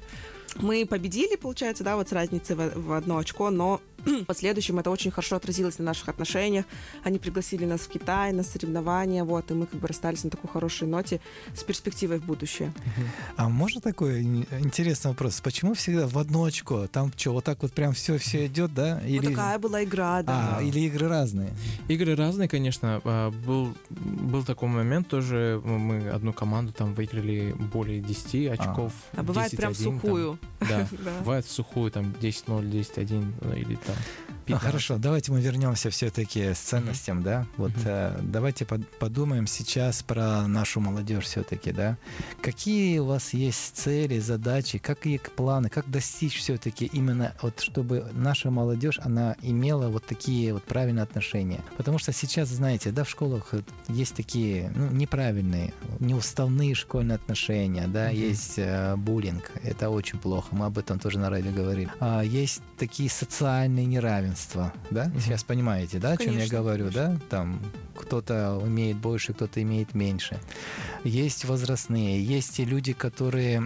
мы победили, получается, да, вот с разницей в одно очко, но в последующем это очень хорошо отразилось на наших отношениях. Они пригласили нас в Китай на соревнования, вот, и мы как бы расстались на такой хорошей ноте с перспективой в будущее. А можно такой интересный вопрос? Почему всегда в одно очко? Там что, вот так вот прям все-все идет, да? Или... Вот такая была игра, да. А, или игры разные? Игры разные, конечно. Был, был такой момент тоже, мы одну команду там выиграли более десять очков. А, а бывает прям в сухую. Там, да, да, бывает в сухую, там десять ноль, десять один, или там Ну, хорошо, давайте мы вернемся все-таки с ценностям, mm-hmm. да? Вот mm-hmm. э, давайте под, подумаем сейчас про нашу молодежь все-таки, да? Какие у вас есть цели, задачи, какие планы, как достичь все-таки именно вот, чтобы наша молодежь, она имела вот такие вот правильные отношения? Потому что сейчас, знаете, да, в школах есть такие, ну, неправильные, неуставные школьные отношения, да, mm-hmm. есть э, буллинг, это очень плохо, мы об этом тоже на радио говорили. А, есть такие социальные неравенства, да? Mm-hmm. Сейчас понимаете, да, о чем я говорю, конечно. Да? Там кто-то умеет больше, кто-то имеет меньше. Есть возрастные, есть и люди, которые,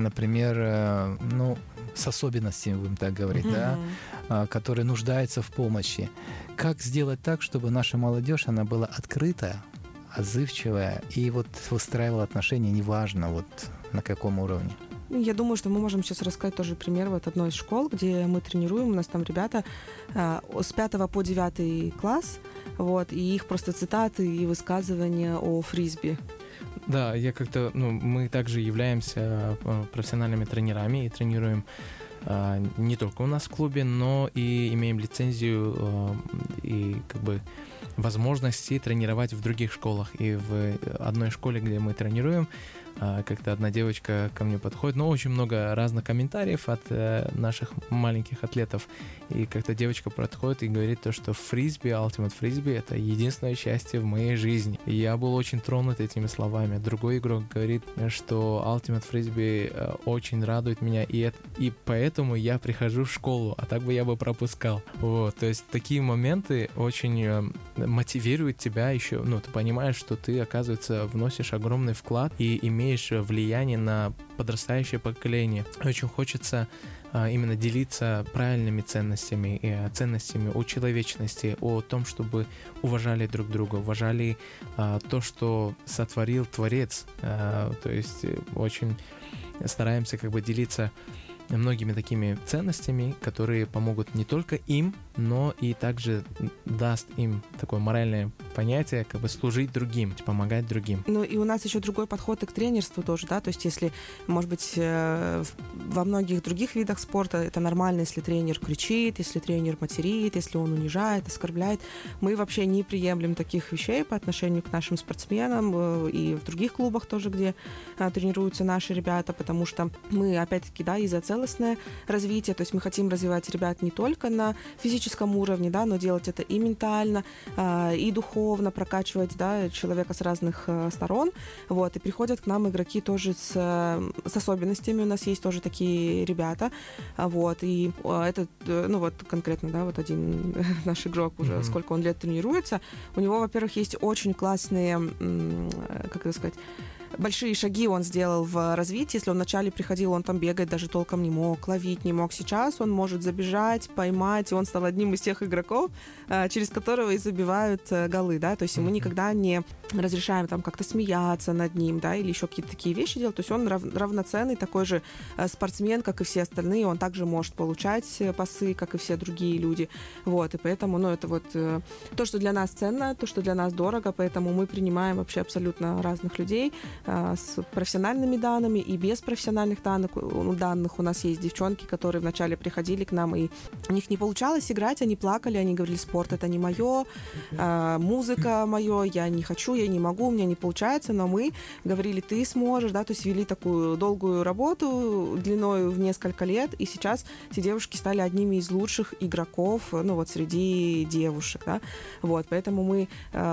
например, ну, с особенностями, будем так говорить, mm-hmm. да, которые нуждаются в помощи. Как сделать так, чтобы наша молодежь, она была открытая, отзывчивая и вот выстраивала отношения, неважно, вот на каком уровне? Я думаю, что мы можем сейчас рассказать тоже пример вот одной из школ, где мы тренируем. У нас там ребята э, с пятого по девятый класс, вот, и их просто цитаты и высказывания о фрисби. Да, я как-то, ну, мы также являемся профессиональными тренерами и тренируем э, не только у нас в клубе, но и имеем лицензию э, и как бы возможности тренировать в других школах. И в одной школе, где мы тренируем, как-то одна девочка ко мне подходит, но очень много разных комментариев от э, наших маленьких атлетов, и как-то девочка подходит и говорит то, что фрисби, Ultimate Frisbee — это единственное счастье в моей жизни. И я был очень тронут этими словами. Другой игрок говорит, что Ultimate Frisbee э, очень радует меня, и, это, и поэтому я прихожу в школу, а так бы я бы пропускал. Вот, то есть такие моменты очень э, мотивируют тебя еще, ну, ты понимаешь, что ты, оказывается, вносишь огромный вклад и имеешь влияние на подрастающее поколение. Очень хочется а, именно делиться правильными ценностями, и, а, ценностями о человечности, о том, чтобы уважали друг друга, уважали а, то, что сотворил Творец. А, то есть очень стараемся как бы делиться многими такими ценностями, которые помогут не только им, но и также даст им такое моральное понятие, как бы служить другим, помогать другим. Ну и у нас еще другой подход и к тренерству тоже, да, то есть если, может быть, во многих других видах спорта это нормально, если тренер кричит, если тренер материт, если он унижает, оскорбляет. Мы вообще не приемлем таких вещей по отношению к нашим спортсменам и в других клубах тоже, где тренируются наши ребята, потому что мы, опять-таки, да, из-за целостное развитие, то есть мы хотим развивать ребят не только на физическом уровне, да, но делать это и ментально, и духовно, прокачивать, да, человека с разных сторон, вот, и приходят к нам игроки тоже с, с особенностями, у нас есть тоже такие ребята, вот, и этот, ну вот конкретно, да, вот один наш игрок уже, mm-hmm. сколько он лет тренируется, у него, во-первых, есть очень классные, как это сказать, большие шаги он сделал в развитии. Если он вначале приходил, он там бегать даже толком не мог, ловить не мог. Сейчас он может забежать, поймать, и он стал одним из тех игроков, через которого и забивают голы, да, то есть мы никогда не разрешаем там как-то смеяться над ним, да, или еще какие-то такие вещи делать, то есть он рав, равноценный такой же спортсмен, как и все остальные, он также может получать пасы, как и все другие люди, вот, и поэтому, ну, это вот то, что для нас ценно, то, что для нас дорого, поэтому мы принимаем вообще абсолютно разных людей с профессиональными данными и без профессиональных данных, данных. У нас есть девчонки, которые вначале приходили к нам, и у них не получалось играть, они плакали, они говорили, спорт это не мое, музыка мое, я не хочу, я не могу, у меня не получается, но мы говорили, ты сможешь, да, то есть вели такую долгую работу длиной в несколько лет, и сейчас эти девушки стали одними из лучших игроков, ну вот среди девушек, да, вот, поэтому мы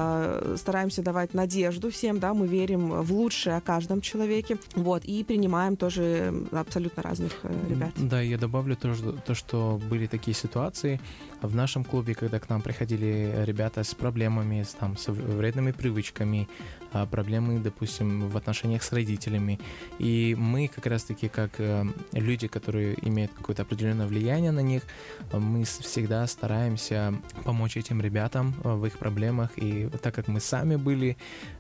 э, стараемся давать надежду всем, да, мы верим в лучшее о каждом человеке, вот, и принимаем тоже абсолютно разных э, ребят. Да, я добавлю то, что, то, что были такие ситуации в нашем клубе, когда к нам приходили ребята с проблемами, с, там, с вредными привычками, проблемы, допустим, в отношениях с родителями. И мы как раз-таки, как люди, которые имеют какое-то определенное влияние на них, мы всегда стараемся помочь этим ребятам в их проблемах. И так как мы сами были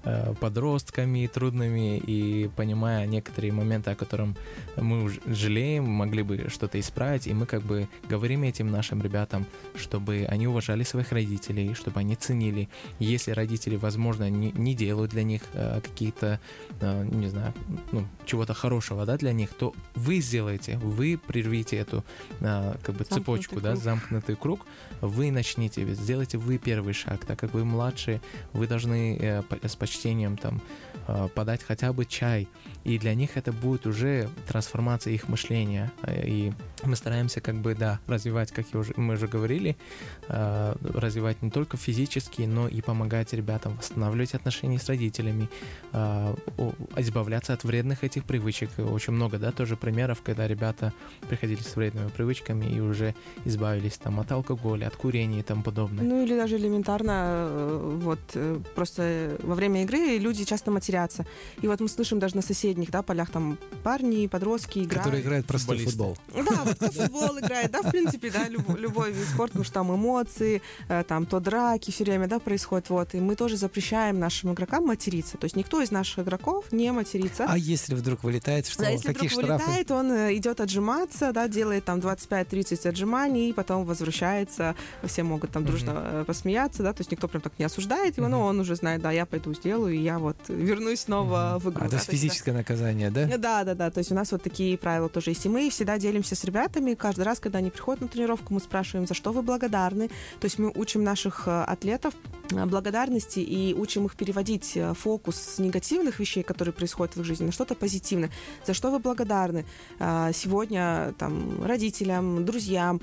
подростками трудными и понимая некоторые моменты, о которых мы уже жалеем, могли бы что-то исправить, и мы как бы говорим этим нашим ребятам, чтобы они уважали своих родителей, чтобы они ценили. Если родители, возможно, не, не делают для них э, какие-то, э, не знаю, ну, чего-то хорошего, да, для них, то вы сделаете, вы прервите эту э, как бы цепочку, да, замкнутый круг, вы начните, сделайте вы первый шаг, так как вы младшие, вы должны э, с почтением там э, подать хотя бы чай, и для них это будет уже трансформация их мышления, и мы стараемся как бы, да, развивать, как я уже, мы уже говорили, э, развивать не только физически, но и помогать ребятам восстанавливать отношения с родителями, э, избавляться от вредных этих привычек. Очень много, да, тоже примеров, когда ребята приходили с вредными привычками и уже избавились там от алкоголя, от курения и тому подобное. Ну или даже элементарно, вот просто во время игры люди часто матерятся. И вот мы слышим даже на соседних, да, полях там парни, подростки играют. Которые играют простой футбол. Да, вот кто футбол играет, да, в принципе, да, любой, любой вид спорта, потому что там эмоции, там то драки все время, да, происходят, вот. И мы тоже запрещаем нашим игрокам материться. То есть никто из наших игроков не матерится. А если вдруг вылетает, что? Да, если Какие вдруг штрафы? вылетает, он идет отжиматься, да, делает там двадцать пять тридцать отжиманий, и потом возвращается. Все могут там дружно mm-hmm. посмеяться, да, то есть никто прям так не осуждает его, mm-hmm. но он уже знает, да, я пойду сделаю, и я вот вернусь снова mm-hmm. в игру. А, да, то есть физическое есть, наказание, да? Да, да, да, то есть у нас вот такие правила тоже есть. И мы всегда делимся с ребятами, каждый раз, когда они приходят на тренировку, мы спрашиваем, за что вы благодарны. То есть мы учим наших атлетов благодарности и учим их переводить фокус с негативных вещей, которые происходят в их жизни, на что-то позитивное. За что вы благодарны сегодня там, родителям, друзьям,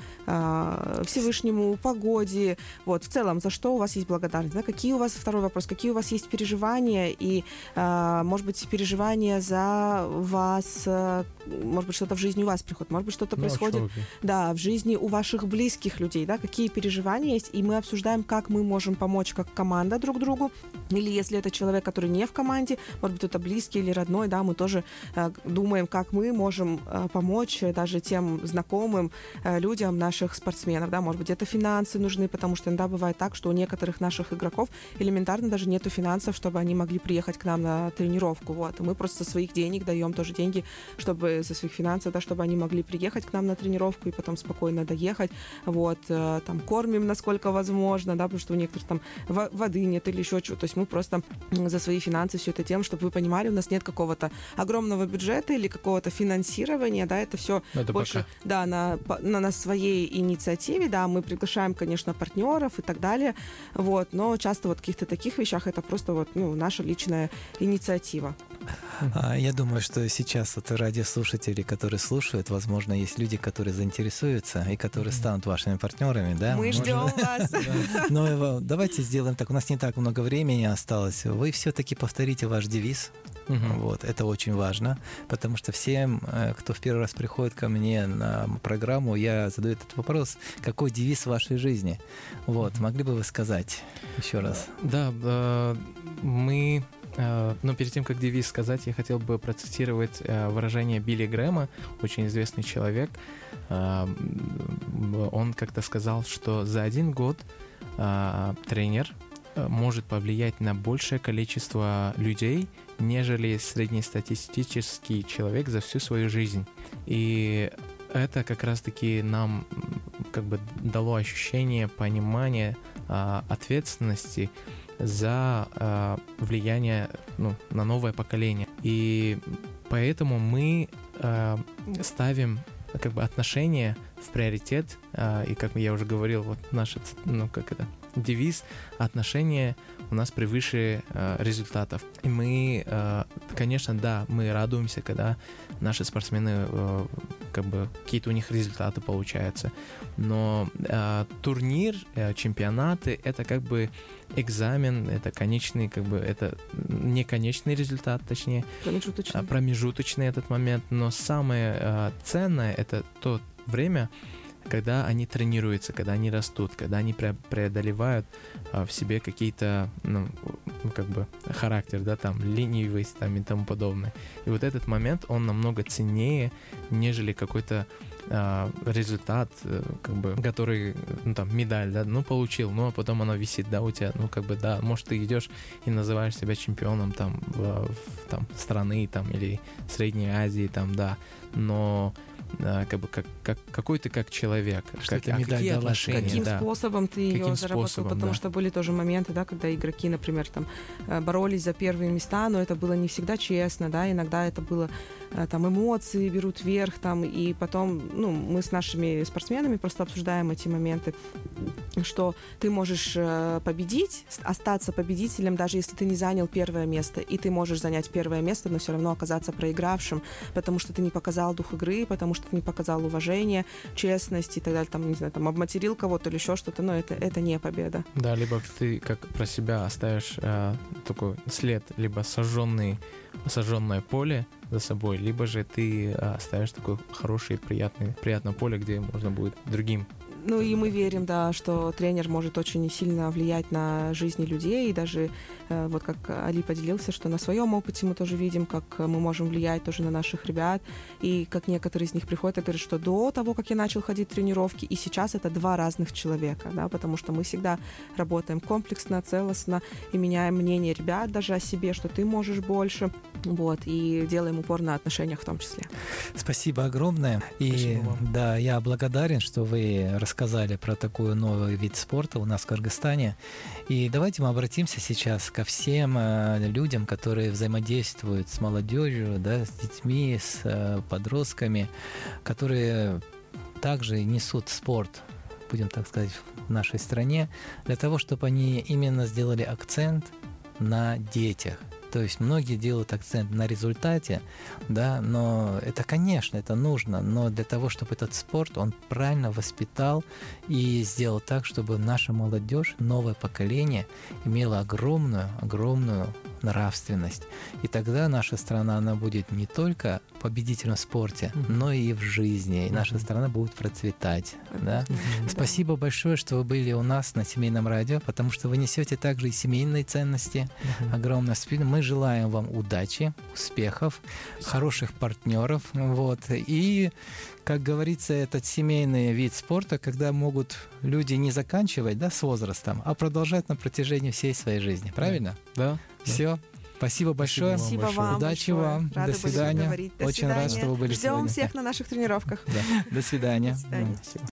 Всевышнему, погоде, вот, в целом, за что у вас есть благодарность, да? Какие у вас, второй вопрос, какие у вас есть переживания и, может быть, переживания за вас, может быть, что-то в жизни у вас приходит, может быть, что-то ну, происходит, да, в жизни у ваших близких людей, да, какие переживания есть, и мы обсуждаем, как мы можем помочь как команда друг другу, или если это человек, который не в команде, может быть, это близкий или родной, да, мы тоже э, думаем, как мы можем э, помочь даже тем знакомым э, людям наших спортсменов, да, может быть, это финансы нужны, потому что иногда бывает так, что у некоторых наших игроков элементарно даже нету финансов, чтобы они могли приехать к нам на тренировку, вот, и мы просто со своих денег даем тоже деньги, чтобы со своих финансов, да, чтобы они могли приехать к нам на тренировку и потом спокойно доехать, вот, э, там, кормим насколько возможно, да, потому что у некоторых там воды нет или еще чего, то есть мы просто за свои финансы все это делаем, чтобы вы понимали, у нас нет какого-то огромного бюджета или какого-то финансирования, да, это все это больше, пока. да, на, на, на своей инициативе, да, мы приглашаем, конечно, партнеров и так далее, вот, но часто вот в каких-то таких вещах это просто вот, ну, наша личная инициатива. Я думаю, что сейчас вот радиослушатели, которые слушают, возможно, есть люди, которые заинтересуются и которые станут вашими партнерами, да? Мы Можно... ждем вас. Но давайте сделаем так, у нас не так много времени осталось. Вы все-таки повторите ваш девиз. Uh-huh. Вот, это очень важно, потому что всем, кто в первый раз приходит ко мне на программу, я задаю этот вопрос: какой девиз вашей жизни? Вот, uh-huh. могли бы вы сказать еще раз? Да, мы э, но перед тем, как девиз сказать, я хотел бы процитировать э, выражение Билли Грэма, очень известный человек. Э, он как-то сказал, что за один год э, тренер может повлиять на большее количество людей, нежели среднестатистический человек за всю свою жизнь. И это как раз-таки нам как бы дало ощущение понимания а, ответственности за а, влияние, ну, на новое поколение. И поэтому мы а, ставим как бы отношения в приоритет, а, и как я уже говорил, вот наш, ну, как это, девиз «Отношения у нас превыше э, результатов». И мы, э, конечно, да, мы радуемся, когда наши спортсмены, э, как бы, какие-то у них результаты получаются. Но э, турнир, э, чемпионаты — это как бы экзамен, это конечный, как бы, это не конечный результат, точнее. Промежуточный. А промежуточный этот момент. Но самое э, ценное — это то время, когда они тренируются, когда они растут, когда они преодолевают а, в себе какие-то, ну, как бы, характер, да, там, ленивость, там, и тому подобное. И вот этот момент, он намного ценнее, нежели какой-то а, результат, как бы, который, ну, там, медаль, да, ну, получил, ну, а потом она висит, да, у тебя, ну, как бы, да, может, ты идешь и называешь себя чемпионом, там, в, в, там, страны, там, или Средней Азии, там, да, но Uh, как бы как, как, какой ты как человек, что как, а какие отношения, каким да. способом ты каким ее заработал, способом, потому да. что были тоже моменты, да, когда игроки, например, там боролись за первые места, но это было не всегда честно, да, иногда это было там эмоции берут вверх, там, и потом, ну, мы с нашими спортсменами просто обсуждаем эти моменты, что ты можешь победить, остаться победителем, даже если ты не занял первое место, и ты можешь занять первое место, но все равно оказаться проигравшим, потому что ты не показал дух игры, потому что ты не показал уважение, честность и так далее, там, не знаю, там, обматерил кого-то или еще что-то, но это, это не победа. Да, либо ты как про себя оставишь э, такой след, либо сожженный, сожженное поле за собой, либо же ты э, оставишь такое хорошее, приятное, приятное поле, где можно будет другим. Ну и мы верим, да, что тренер может очень сильно влиять на жизни людей, и даже э, вот как Али поделился, что на своем опыте мы тоже видим, как мы можем влиять тоже на наших ребят, и как некоторые из них приходят и говорят, что до того, как я начал ходить в тренировки, и сейчас это два разных человека, да, потому что мы всегда работаем комплексно, целостно и меняем мнение ребят даже о себе, что ты можешь больше, вот, и делаем упор на отношениях в том числе. Спасибо огромное. И Спасибо вам. Да, я благодарен, что вы рассказали сказали про такой новый вид спорта у нас в Кыргызстане. И давайте мы обратимся сейчас ко всем э, людям, которые взаимодействуют с молодежью, да, с детьми, с э, подростками, которые также несут спорт, будем так сказать, в нашей стране, для того, чтобы они именно сделали акцент на детях. То есть многие делают акцент на результате, да, но это, конечно, это нужно, но для того, чтобы этот спорт, он правильно воспитал и сделал так, чтобы наша молодежь, новое поколение имело огромную, огромную нравственность. И тогда наша страна, она будет не только победителем в спорте, mm-hmm. но и в жизни. И mm-hmm. наша страна будет процветать. Mm-hmm. Да? Mm-hmm. Спасибо большое, что вы были у нас на Семейном радио, потому что вы несете также и семейные ценности. Mm-hmm. Огромное спасибо. Мы желаем вам удачи, успехов, хороших партнеров. Вот. И, как говорится, этот семейный вид спорта, когда могут люди не заканчивать, да, с возрастом, а продолжать на протяжении всей своей жизни. Правильно? Да. Все. Спасибо большое. Спасибо вам. Удачи большое. вам. Рады До свидания. До Очень свидания. рад, что вы были Ждем сегодня. всех на наших тренировках. Да. До свидания. До свидания. Спасибо.